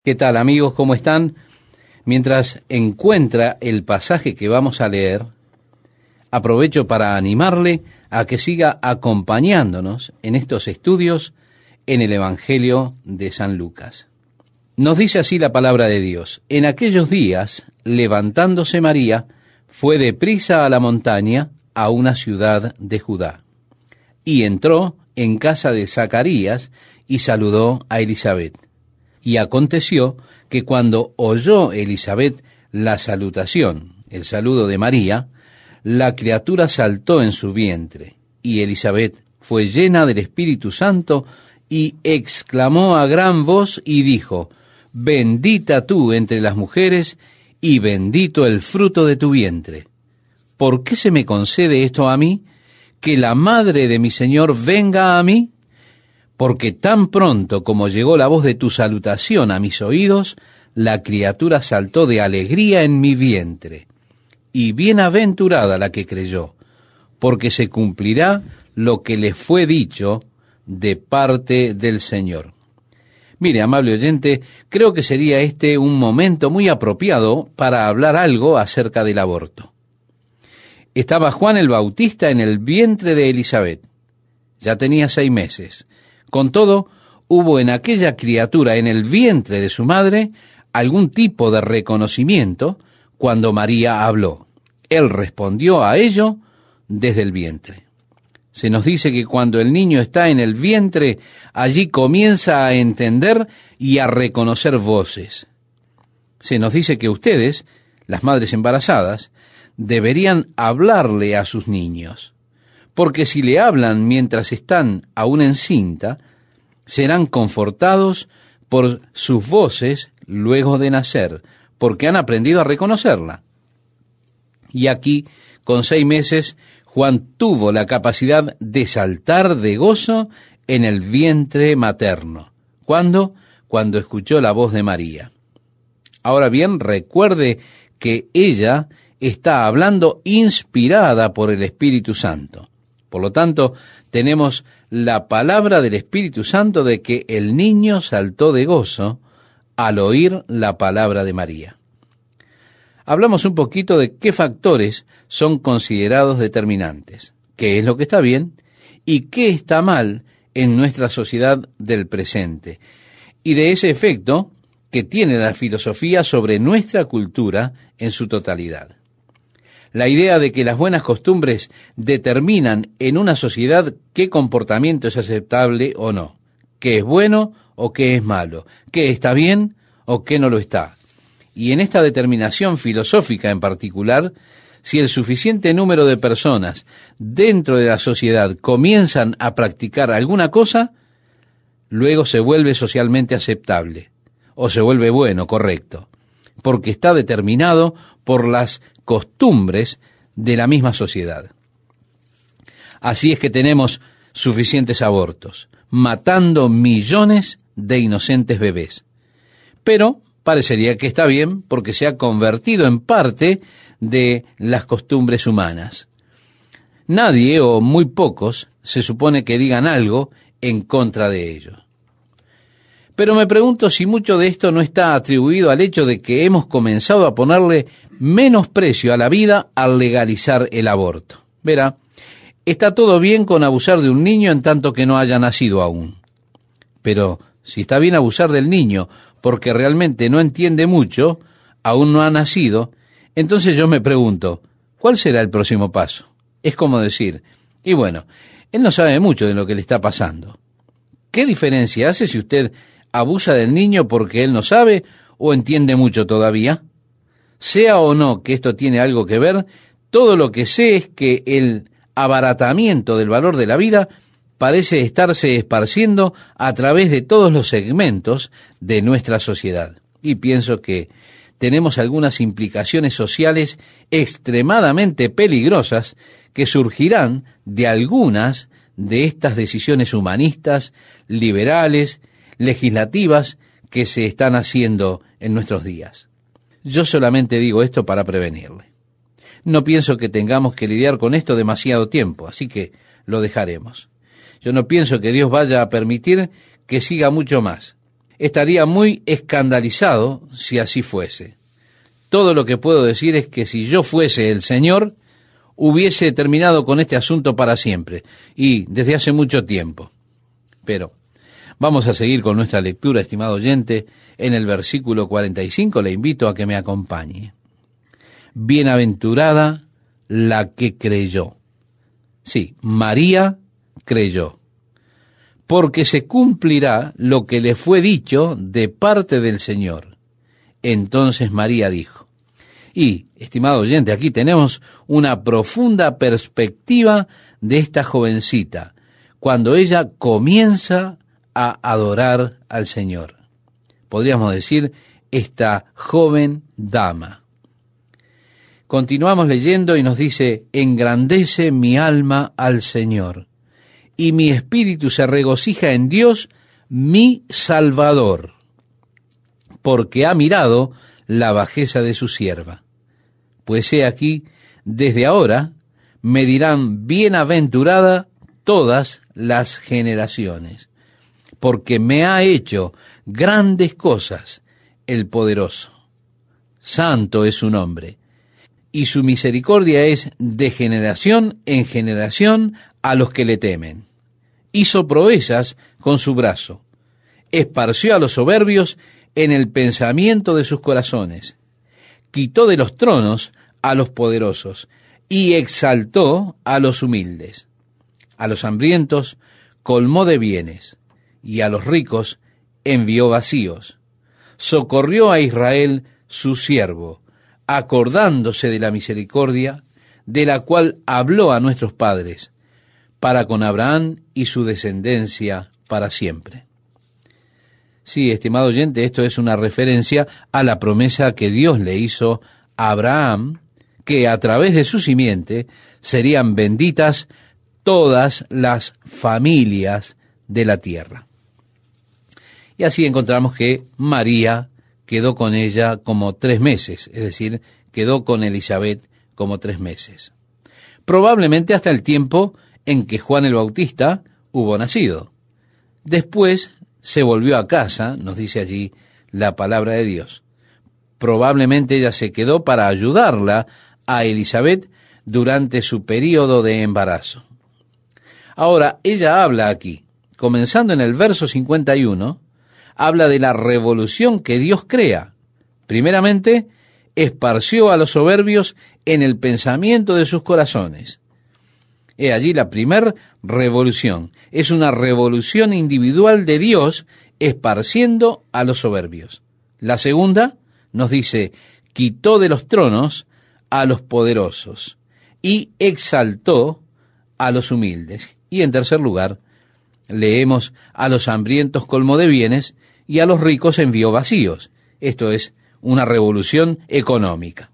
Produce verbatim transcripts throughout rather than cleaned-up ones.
¿Qué tal, amigos? ¿Cómo están? Mientras encuentra el pasaje que vamos a leer, aprovecho para animarle a que siga acompañándonos en estos estudios en el Evangelio de San Lucas. Nos dice así la palabra de Dios: en aquellos días, levantándose María, fue deprisa a la montaña, a una ciudad de Judá, y entró en casa de Zacarías y saludó a Elisabet. Y aconteció que cuando oyó Elisabet la salutación, el saludo de María, la criatura saltó en su vientre, y Elisabet fue llena del Espíritu Santo y exclamó a gran voz y dijo: bendita tú entre las mujeres y bendito el fruto de tu vientre. ¿Por qué se me concede esto a mí? ¿Que la madre de mi Señor venga a mí? Porque tan pronto como llegó la voz de tu salutación a mis oídos, la criatura saltó de alegría en mi vientre. Y bienaventurada la que creyó, porque se cumplirá lo que le fue dicho de parte del Señor. Mire, amable oyente, creo que sería este un momento muy apropiado para hablar algo acerca del aborto. Estaba Juan el Bautista en el vientre de Elisabet. Ya tenía seis meses. Con todo, hubo en aquella criatura, en el vientre de su madre, algún tipo de reconocimiento cuando María habló. Él respondió a ello desde el vientre. Se nos dice que cuando el niño está en el vientre, allí comienza a entender y a reconocer voces. Se nos dice que ustedes, las madres embarazadas, deberían hablarle a sus niños, porque si le hablan mientras están aún encinta, serán confortados por sus voces luego de nacer, porque han aprendido a reconocerla. Y aquí, con seis meses, Juan tuvo la capacidad de saltar de gozo en el vientre materno. ¿Cuándo? Cuando escuchó la voz de María. Ahora bien, recuerde que ella está hablando inspirada por el Espíritu Santo. Por lo tanto, tenemos la palabra del Espíritu Santo de que el niño saltó de gozo al oír la palabra de María. Hablamos un poquito de qué factores son considerados determinantes, qué es lo que está bien y qué está mal en nuestra sociedad del presente, y de ese efecto que tiene la filosofía sobre nuestra cultura en su totalidad. La idea de que las buenas costumbres determinan en una sociedad qué comportamiento es aceptable o no, qué es bueno o qué es malo, qué está bien o qué no lo está. Y en esta determinación filosófica en particular, si el suficiente número de personas dentro de la sociedad comienzan a practicar alguna cosa, luego se vuelve socialmente aceptable, o se vuelve bueno, correcto, porque está determinado por las costumbres de la misma sociedad. Así es que tenemos suficientes abortos, matando millones de inocentes bebés. Pero parecería que está bien porque se ha convertido en parte de las costumbres humanas. Nadie o muy pocos se supone que digan algo en contra de ello. Pero me pregunto si mucho de esto no está atribuido al hecho de que hemos comenzado a ponerle menos precio a la vida al legalizar el aborto. Verá, está todo bien con abusar de un niño en tanto que no haya nacido aún. Pero si está bien abusar del niño porque realmente no entiende mucho, aún no ha nacido, entonces yo me pregunto, ¿cuál será el próximo paso? Es como decir, y bueno, él no sabe mucho de lo que le está pasando. ¿Qué diferencia hace si usted abusa del niño porque él no sabe o entiende mucho todavía? Sea o no que esto tiene algo que ver, todo lo que sé es que el abaratamiento del valor de la vida parece estarse esparciendo a través de todos los segmentos de nuestra sociedad. Y pienso que tenemos algunas implicaciones sociales extremadamente peligrosas que surgirán de algunas de estas decisiones humanistas, liberales, legislativas que se están haciendo en nuestros días. Yo solamente digo esto para prevenirle. No pienso que tengamos que lidiar con esto demasiado tiempo, así que lo dejaremos. Yo no pienso que Dios vaya a permitir que siga mucho más. estaría muy escandalizado si así fuese. Todo lo que puedo decir es que si yo fuese el Señor, hubiese terminado con este asunto para siempre, y desde hace mucho tiempo. Pero vamos a seguir con nuestra lectura, estimado oyente. En el versículo cuarenta y cinco le invito a que me acompañe. Bienaventurada la que creyó. Sí, María creyó, porque se cumplirá lo que le fue dicho de parte del Señor. Entonces María dijo. Y, estimado oyente, aquí tenemos una profunda perspectiva de esta jovencita, cuando ella comienza a adorar al Señor. Podríamos decir, esta joven dama. Continuamos leyendo y nos dice, engrandece mi alma al Señor, y mi espíritu se regocija en Dios, mi Salvador, porque ha mirado la bajeza de su sierva. Pues he aquí, desde ahora, me dirán bienaventurada todas las generaciones, porque me ha hecho grandes cosas el poderoso. Santo es su nombre, y su misericordia es de generación en generación a los que le temen. Hizo proezas con su brazo, esparció a los soberbios en el pensamiento de sus corazones, quitó de los tronos a los poderosos y exaltó a los humildes. A los hambrientos colmó de bienes, y a los ricos envió vacíos. Socorrió a Israel su siervo, acordándose de la misericordia, de la cual habló a nuestros padres, para con Abraham y su descendencia para siempre. Sí, estimado oyente, esto es una referencia a la promesa que Dios le hizo a Abraham, que a través de su simiente serían benditas todas las familias de la tierra. Y así encontramos que María quedó con ella como tres meses, es decir, quedó con Elizabeth como tres meses. Probablemente hasta el tiempo en que Juan el Bautista hubo nacido. Después se volvió a casa, nos dice allí la palabra de Dios. Probablemente ella se quedó para ayudarla a Elizabeth durante su período de embarazo. Ahora, ella habla aquí, comenzando en el verso cincuenta y uno, habla de la revolución que Dios crea. Primeramente, esparció a los soberbios en el pensamiento de sus corazones. He allí la primer revolución. Es una revolución individual de Dios esparciendo a los soberbios. La segunda nos dice, quitó de los tronos a los poderosos y exaltó a los humildes. Y en tercer lugar, leemos, a los hambrientos colmó de bienes y a los ricos envió vacíos. Esto es una revolución económica.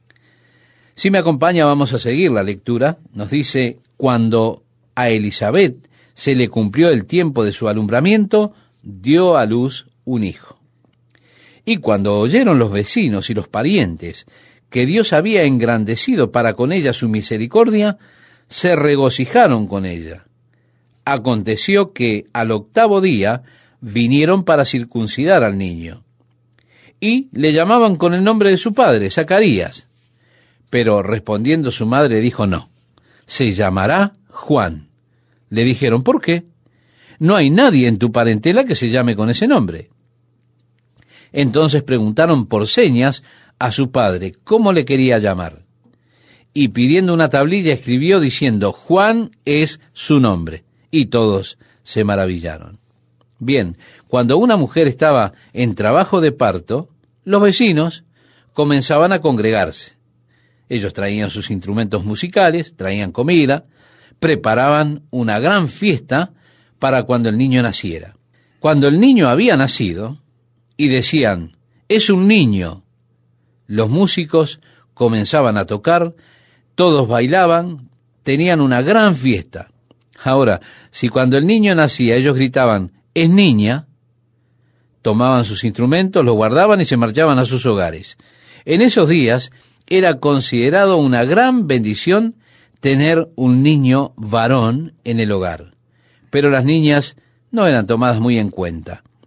Si me acompaña, vamos a seguir la lectura. Nos dice, cuando a Elizabeth se le cumplió el tiempo de su alumbramiento, dio a luz un hijo. Y cuando oyeron los vecinos y los parientes que Dios había engrandecido para con ella su misericordia, se regocijaron con ella. Aconteció que al octavo día vinieron para circuncidar al niño, y le llamaban con el nombre de su padre, Zacarías. Pero respondiendo su madre dijo, no, se llamará Juan. Le dijeron, ¿por qué? No hay nadie en tu parentela que se llame con ese nombre. Entonces preguntaron por señas a su padre cómo le quería llamar. Y pidiendo una tablilla escribió diciendo, Juan es su nombre. Y todos se maravillaron. Bien, cuando una mujer estaba en trabajo de parto, los vecinos comenzaban a congregarse. Ellos traían sus instrumentos musicales, traían comida, preparaban una gran fiesta para cuando el niño naciera. Cuando el niño había nacido, y decían, es un niño, los músicos comenzaban a tocar, todos bailaban, tenían una gran fiesta. Ahora, si cuando el niño nacía ellos gritaban, es niña, tomaban sus instrumentos, los guardaban y se marchaban a sus hogares. En esos días era considerado una gran bendición tener un niño varón en el hogar, pero las niñas no eran tomadas muy en cuenta.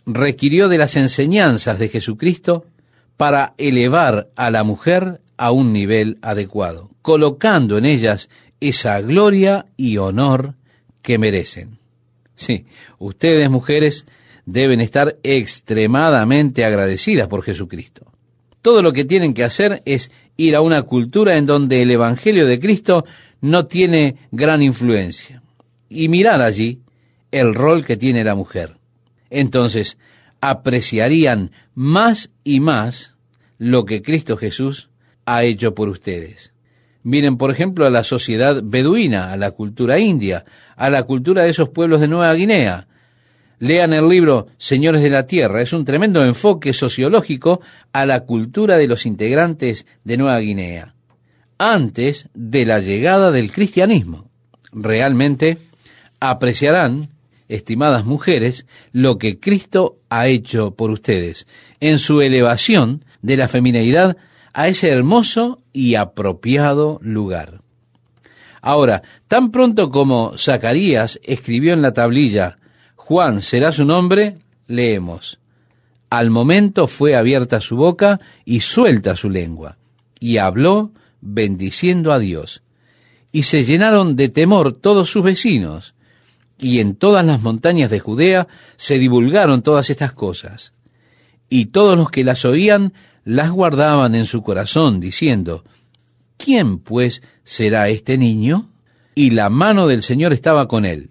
requirió de las enseñanzas de Jesucristo para elevar a la mujer a un nivel adecuado, colocando en ellas esa gloria y honor que merecen. Sí, ustedes, mujeres, deben estar extremadamente agradecidas por Jesucristo. Todo lo que tienen que hacer es ir a una cultura en donde el Evangelio de Cristo no tiene gran influencia y mirar allí el rol que tiene la mujer. Entonces, apreciarían más y más lo que Cristo Jesús ha hecho por ustedes. Miren, por ejemplo, a la sociedad beduina, a la cultura india, a la cultura de esos pueblos de Nueva Guinea. Lean el libro Señores de la Tierra. Es un tremendo enfoque sociológico a la cultura de los integrantes de Nueva Guinea, antes de la llegada del cristianismo. Realmente apreciarán, estimadas mujeres, lo que Cristo ha hecho por ustedes en su elevación de la femineidad a ese hermoso y apropiado lugar. Ahora, tan pronto como Zacarías escribió en la tablilla, Juan será su nombre, leemos, al momento fue abierta su boca y suelta su lengua, y habló bendiciendo a Dios. Y se llenaron de temor todos sus vecinos, y en todas las montañas de Judea se divulgaron todas estas cosas. Y todos los que las oían las guardaban en su corazón, diciendo, ¿quién pues será este niño? Y la mano del Señor estaba con él.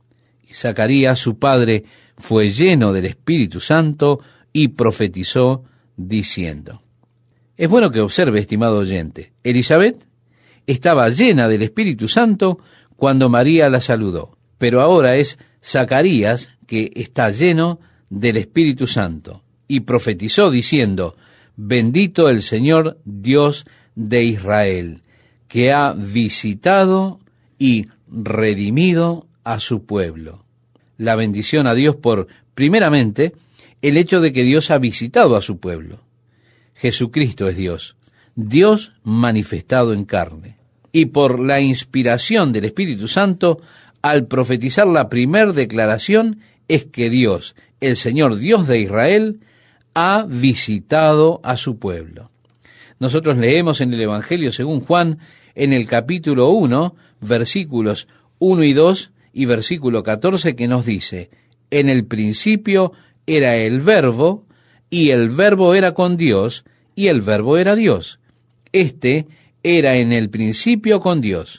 Y Zacarías, su padre, fue lleno del Espíritu Santo y profetizó, diciendo. Es bueno que observe, estimado oyente, Elizabeth estaba llena del Espíritu Santo cuando María la saludó, pero ahora es Zacarías que está lleno del Espíritu Santo y profetizó, diciendo, bendito el Señor Dios de Israel, que ha visitado y redimido a su pueblo. La bendición a Dios por, primeramente, el hecho de que Dios ha visitado a su pueblo. Jesucristo es Dios, Dios manifestado en carne. Y por la inspiración del Espíritu Santo, al profetizar la primer declaración, es que Dios, el Señor Dios de Israel, ha visitado a su pueblo. Nosotros leemos en el Evangelio según Juan, en el capítulo uno, versículos uno y dos, y versículo catorce, que nos dice, en el principio era el Verbo, y el Verbo era con Dios, y el Verbo era Dios. Este era en el principio con Dios.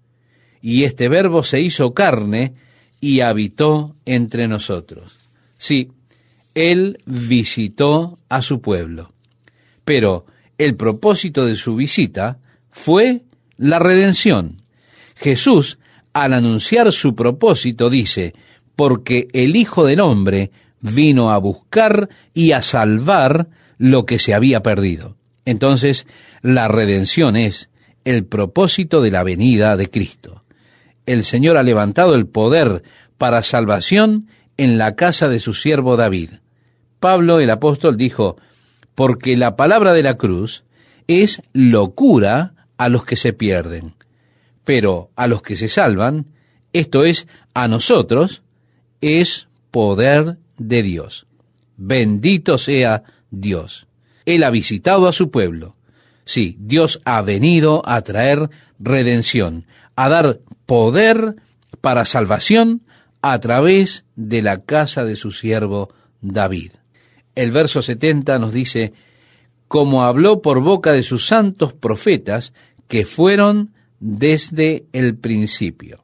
Y este Verbo se hizo carne y habitó entre nosotros. Sí, Él visitó a su pueblo. Pero el propósito de su visita fue la redención. Jesús, al anunciar su propósito, dice, porque el Hijo del Hombre vino a buscar y a salvar lo que se había perdido. Entonces, la redención es el propósito de la venida de Cristo. El Señor ha levantado el poder para salvación en la casa de su siervo David. Pablo, el apóstol, dijo, porque la palabra de la cruz es locura a los que se pierden, pero a los que se salvan, esto es, a nosotros, es poder de Dios. Bendito sea Dios. Él ha visitado a su pueblo. Sí, Dios ha venido a traer redención, a dar poder para salvación a través de la casa de su siervo David. El verso setenta nos dice, como habló por boca de sus santos profetas que fueron desde el principio.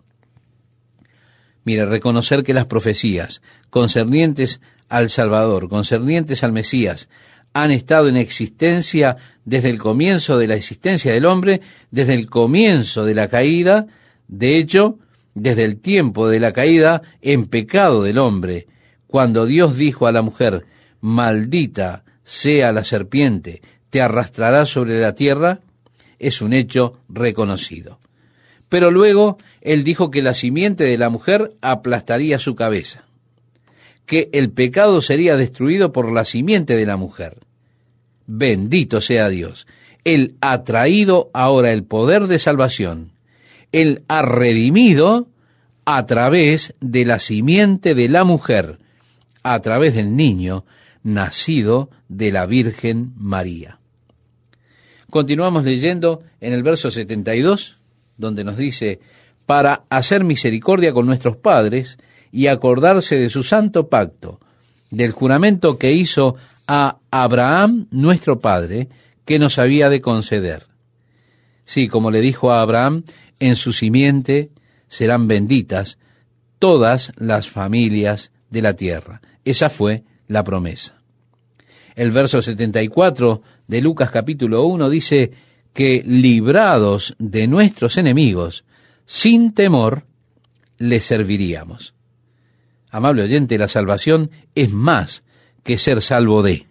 Mira, reconocer que las profecías concernientes al Salvador, concernientes al Mesías, han estado en existencia desde el comienzo de la existencia del hombre, desde el comienzo de la caída, de hecho, desde el tiempo de la caída en pecado del hombre, cuando Dios dijo a la mujer, maldita sea la serpiente, te arrastrará sobre la tierra, es un hecho reconocido. Pero luego Él dijo que la simiente de la mujer aplastaría su cabeza, que el pecado sería destruido por la simiente de la mujer. Bendito sea Dios. Él ha traído ahora el poder de salvación. Él ha redimido a través de la simiente de la mujer a través del niño nacido de la Virgen María. Continuamos leyendo en el verso setenta y dos, donde nos dice, para hacer misericordia con nuestros padres y acordarse de su santo pacto, del juramento que hizo a Abraham, nuestro padre, que nos había de conceder. Sí, como le dijo a Abraham, en su simiente serán benditas todas las familias de la tierra. Esa fue la promesa. El verso setenta y cuatro de Lucas capítulo uno dice que librados de nuestros enemigos, sin temor, les serviríamos. Amable oyente, la salvación es más que ser salvo de.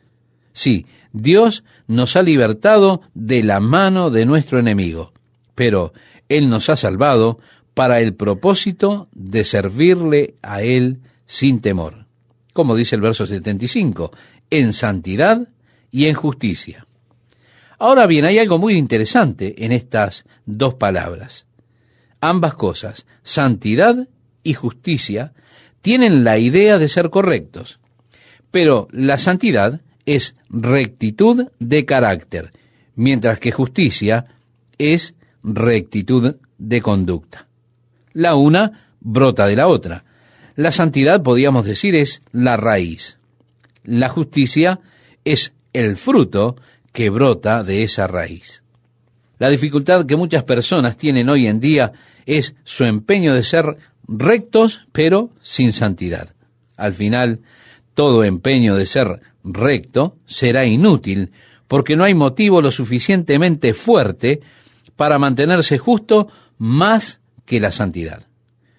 Sí, Dios nos ha libertado de la mano de nuestro enemigo, pero Él nos ha salvado para el propósito de servirle a Él sin temor. Como dice el verso setenta y cinco, en santidad y en justicia. Ahora bien, hay algo muy interesante en estas dos palabras. Ambas cosas, santidad y justicia, tienen la idea de ser correctos, pero la santidad es rectitud de carácter, mientras que justicia es rectitud de conducta. La una brota de la otra. La santidad, podríamos decir, es la raíz. La justicia es el fruto que brota de esa raíz. La dificultad que muchas personas tienen hoy en día es su empeño de ser rectos, pero sin santidad. Al final, todo empeño de ser recto será inútil, porque no hay motivo lo suficientemente fuerte para mantenerse justo más que la santidad.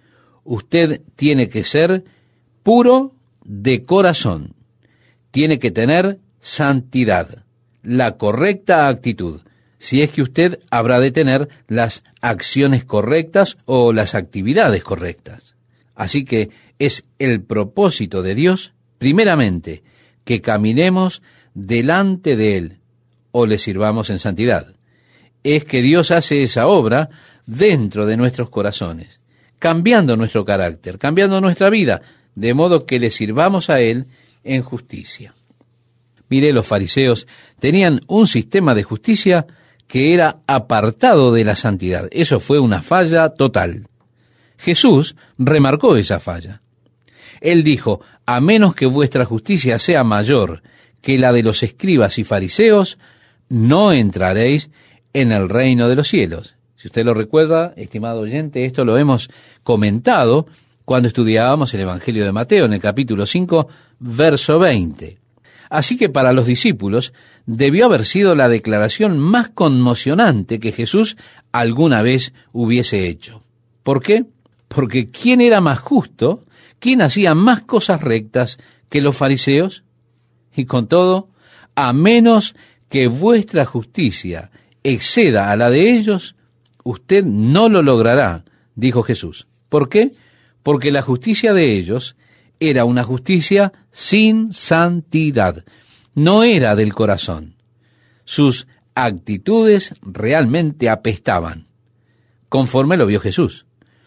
Usted tiene que ser puro de corazón, tiene que tener santidad, la correcta actitud, si es que usted habrá de tener las acciones correctas o las actividades correctas. Así que es el propósito de Dios, primeramente, que caminemos delante de Él o le sirvamos en santidad. Es que Dios hace esa obra dentro de nuestros corazones, cambiando nuestro carácter, cambiando nuestra vida, de modo que le sirvamos a Él en justicia. Mire, los fariseos tenían un sistema de justicia que era apartado de la santidad. Eso fue una falla total. Jesús remarcó esa falla. Él dijo, a menos que vuestra justicia sea mayor que la de los escribas y fariseos, no entraréis en el reino de los cielos. Si usted lo recuerda, estimado oyente, esto lo hemos comentado cuando estudiábamos el Evangelio de Mateo en el capítulo cinco, verso veinte. Así que para los discípulos debió haber sido la declaración más conmocionante que Jesús alguna vez hubiese hecho. ¿Por qué? Porque ¿quién era más justo? ¿Quién hacía más cosas rectas que los fariseos? Y con todo, a menos que vuestra justicia exceda a la de ellos, usted no lo logrará, dijo Jesús. ¿Por qué? Porque la justicia de ellos era una justicia sin santidad, no era del corazón. Sus actitudes realmente apestaban, conforme lo vio Jesús.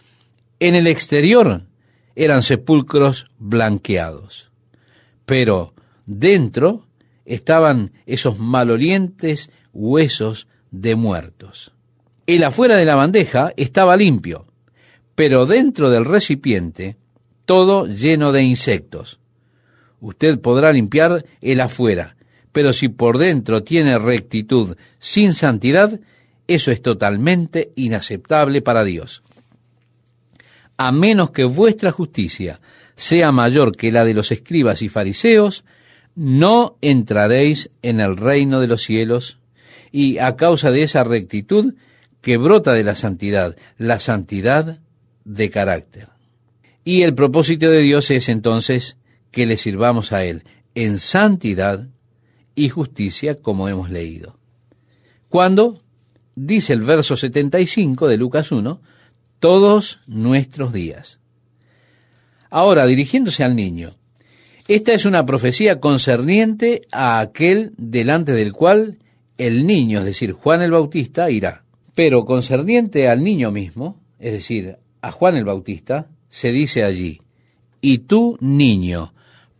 En el exterior eran sepulcros blanqueados, pero dentro estaban esos malolientes huesos de muertos. El afuera de la bandeja estaba limpio, pero dentro del recipiente todo lleno de insectos. Usted podrá limpiar el afuera, pero si por dentro tiene rectitud sin santidad, eso es totalmente inaceptable para Dios. A menos que vuestra justicia sea mayor que la de los escribas y fariseos, no entraréis en el reino de los cielos, y a causa de esa rectitud que brota de la santidad, la santidad de carácter. Y el propósito de Dios es entonces que le sirvamos a Él en santidad y justicia, como hemos leído. Cuando, dice el verso setenta y cinco de Lucas uno, todos nuestros días. Ahora, dirigiéndose al niño, esta es una profecía concerniente a aquel delante del cual el niño, es decir, Juan el Bautista, irá. Pero concerniente al niño mismo, es decir, a Juan el Bautista, se dice allí, y tú, niño,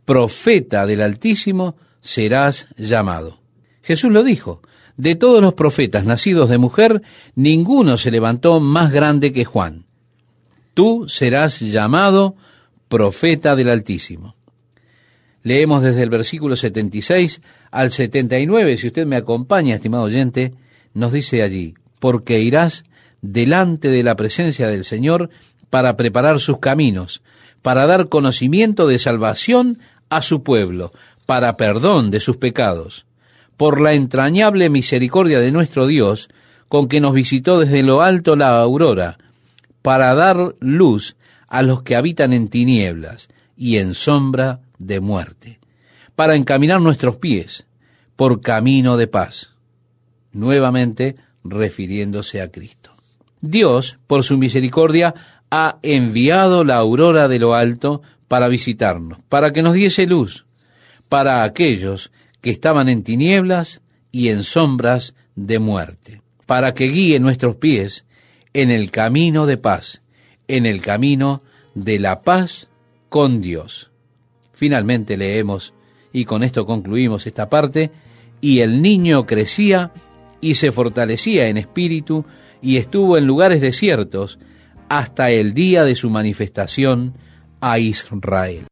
profeta del Altísimo serás llamado. Jesús lo dijo, de todos los profetas nacidos de mujer, ninguno se levantó más grande que Juan. Tú serás llamado profeta del Altísimo. Leemos desde el versículo setenta y seis al setenta y nueve, si usted me acompaña, estimado oyente, nos dice allí, porque irás delante de la presencia del Señor para preparar sus caminos, para dar conocimiento de salvación a su pueblo, para perdón de sus pecados, por la entrañable misericordia de nuestro Dios, con que nos visitó desde lo alto la aurora, para dar luz a los que habitan en tinieblas y en sombra de muerte, para encaminar nuestros pies por camino de paz, nuevamente refiriéndose a Cristo. Dios, por su misericordia, ha enviado la aurora de lo alto para visitarnos, para que nos diese luz, para aquellos que estaban en tinieblas y en sombras de muerte, para que guíe nuestros pies en el camino de paz, en el camino de la paz con Dios. Finalmente leemos, y con esto concluimos esta parte, y el niño crecía y se fortalecía en espíritu y estuvo en lugares desiertos hasta el día de su manifestación a Israel.